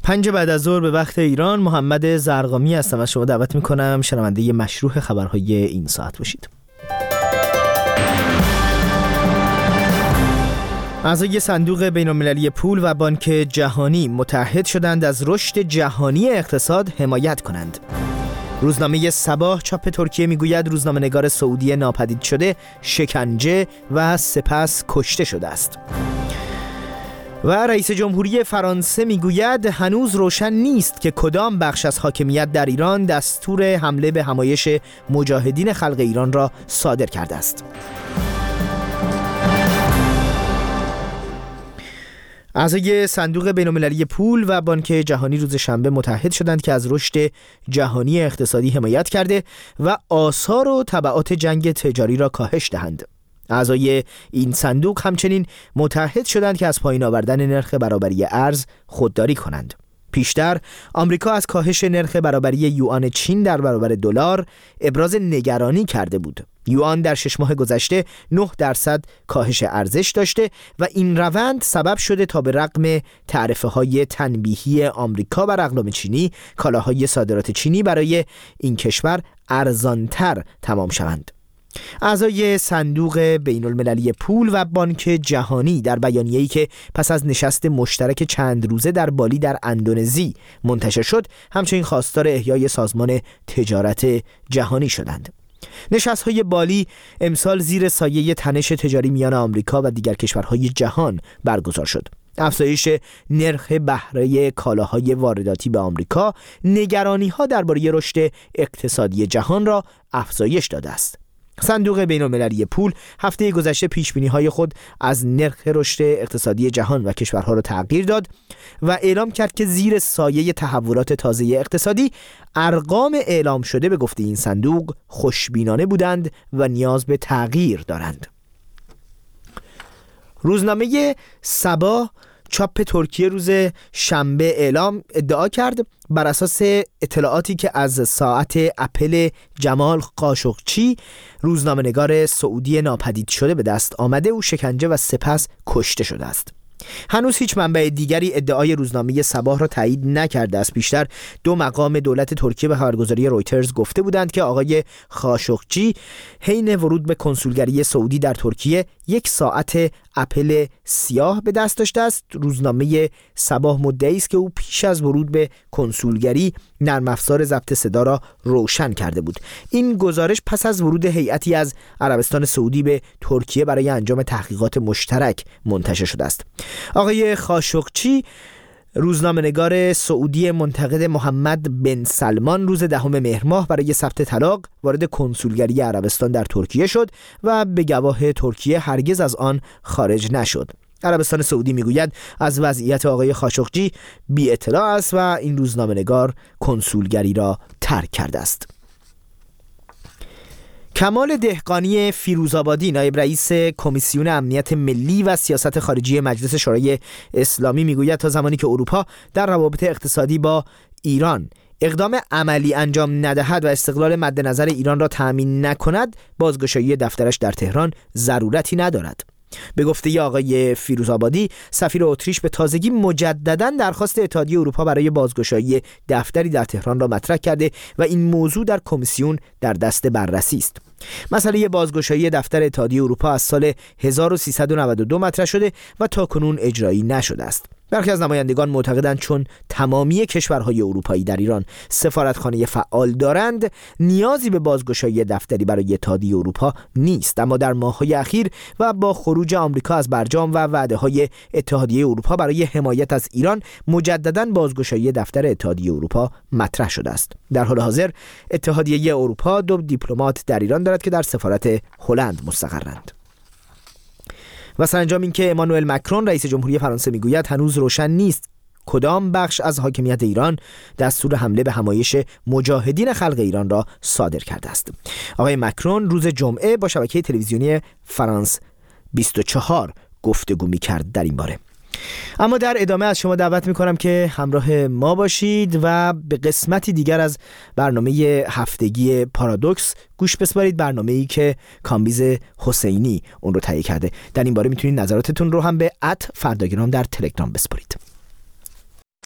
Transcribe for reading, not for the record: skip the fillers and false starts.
5 بعد از ظهر به وقت ایران. محمد زرقامی هستم. از شما دعوت میکنم شنونده مشروع خبرهای این ساعت باشید. اعضای صندوق بین‌المللی پول و بانک جهانی متحد شدند از رشد جهانی اقتصاد حمایت کنند. روزنامه صباح چاپ ترکیه میگوید روزنامه‌نگار سعودی ناپدید شده شکنجه و سپس کشته شده است. و رئیس جمهوری فرانسه میگوید هنوز روشن نیست که کدام بخش از حاکمیت در ایران دستور حمله به همایش مجاهدین خلق ایران را صادر کرده است. اعضای صندوق بین‌المللی پول و بانک جهانی روز شنبه متحد شدند که از رشد جهانی اقتصادی حمایت کرده و آثار و تبعات جنگ تجاری را کاهش دهند. اعضای این صندوق همچنین متحد شدند که از پایین آوردن نرخ برابری ارز خودداری کنند. پیشتر آمریکا از کاهش نرخ برابری یوآن چین در برابر دلار ابراز نگرانی کرده بود. یوآن در 6 ماه گذشته 9% کاهش ارزش داشته و این روند سبب شده تا به رغم تعرفه‌های تنبیهی آمریکا بر اقلام چینی، کالاهای صادرات چینی برای این کشور ارزانتر تمام شوند. اعضای صندوق بین‌المللی پول و بانک جهانی در بیانیه‌ای که پس از نشست مشترک چند روزه در بالی در اندونزی منتشر شد، همچنین خواستار احیای سازمان تجارت جهانی شدند. نشست‌های بالی امسال زیر سایه تنش تجاری میان آمریکا و دیگر کشورهای جهان برگزار شد. افزایش نرخ بهره کالاهای وارداتی به آمریکا نگرانی‌ها درباره رشد اقتصادی جهان را افزایش داده است. صندوق بین‌المللی پول هفته گذشته پیشبینی‌های خود از نرخ رشد اقتصادی جهان و کشورها را تغییر داد و اعلام کرد که زیر سایه تحولات تازه اقتصادی ارقام اعلام شده به گفته این صندوق خوشبینانه بودند و نیاز به تغییر دارند. روزنامه صباح چاپ ترکیه روز شنبه ادعا کرد بر اساس اطلاعاتی که از ساعت اپل جمال قاشقچی روزنامه‌نگار سعودی ناپدید شده به دست آمده، او شکنجه و سپس کشته شده است. هنوز هیچ منبع دیگری ادعای روزنامه صباح را تایید نکرده است. بیشتر 2 مقام دولت ترکیه به خبرگزاری رویترز گفته بودند که آقای خاشقچی حین ورود به کنسولگری سعودی در ترکیه 1 ساعت اپل سیاه به دست داشته است. روزنامه صباح مدعی است که او پیش از ورود به کنسولگری نرم افزار ضبط صدا را روشن کرده بود. این گزارش پس از ورود هیئتی از عربستان سعودی به ترکیه برای انجام تحقیقات مشترک منتشر شده است. آقای خاشقچی روزنامه‌نگار سعودی منتقد محمد بن سلمان روز 10 مهر ماه برای ثبت طلاق وارد کنسولگری عربستان در ترکیه شد و به گواه ترکیه هرگز از آن خارج نشد. عربستان سعودی میگوید از وضعیت آقای خاشقچی بی اطلاع است و این روزنامه‌نگار کنسولگری را ترک کرده است. کمال دهقانی فیروزآبادی نایب رئیس کمیسیون امنیت ملی و سیاست خارجی مجلس شورای اسلامی میگوید تا زمانی که اروپا در روابط اقتصادی با ایران اقدام عملی انجام ندهد و استقلال مد نظر ایران را تأمین نکند، بازگشایی دفترش در تهران ضرورتی ندارد. به گفته آقای فیروزآبادی، سفیر اتریش به تازگی مجدداً درخواست اتحادیه اروپا برای بازگشایی دفتری در تهران را مطرح کرده و این موضوع در کمیسیون در دست بررسی است. مسئله بازگشایی دفتر اتحادیه اروپا از سال 1392 مطرح شده و تاکنون اجرایی نشده است. برخی از نمایندگان معتقدند چون تمامی کشورهای اروپایی در ایران سفارتخانه فعال دارند، نیازی به بازگشایی دفتری برای اتحادیه اروپا نیست. اما در ماه‌های اخیر و با خروج آمریکا از برجام و وعده‌های اتحادیه اروپا برای حمایت از ایران، مجدداً بازگشایی دفتر اتحادیه اروپا مطرح شده است. در حال حاضر اتحادیه اروپا 2 دیپلمات در ایران دارد که در سفارت هلند مستقرند. و سرانجام اینکه امانوئل مکرون رئیس جمهوری فرانسه میگوید هنوز روشن نیست کدام بخش از حاکمیت ایران دستور حمله به همایش مجاهدین خلق ایران را صادر کرده است. آقای مکرون روز جمعه با شبکه تلویزیونی فرانس 24 گفتگو می‌کرد در این باره. اما در ادامه از شما دعوت میکنم که همراه ما باشید و به قسمتی دیگر از برنامه هفتگی پارادوکس گوش بسپارید، برنامه‌ای که کامبیز حسینی اون رو تهیه کرده. در این باره میتونید نظراتتون رو هم به @فرداگرام در تلگرام بسپارید.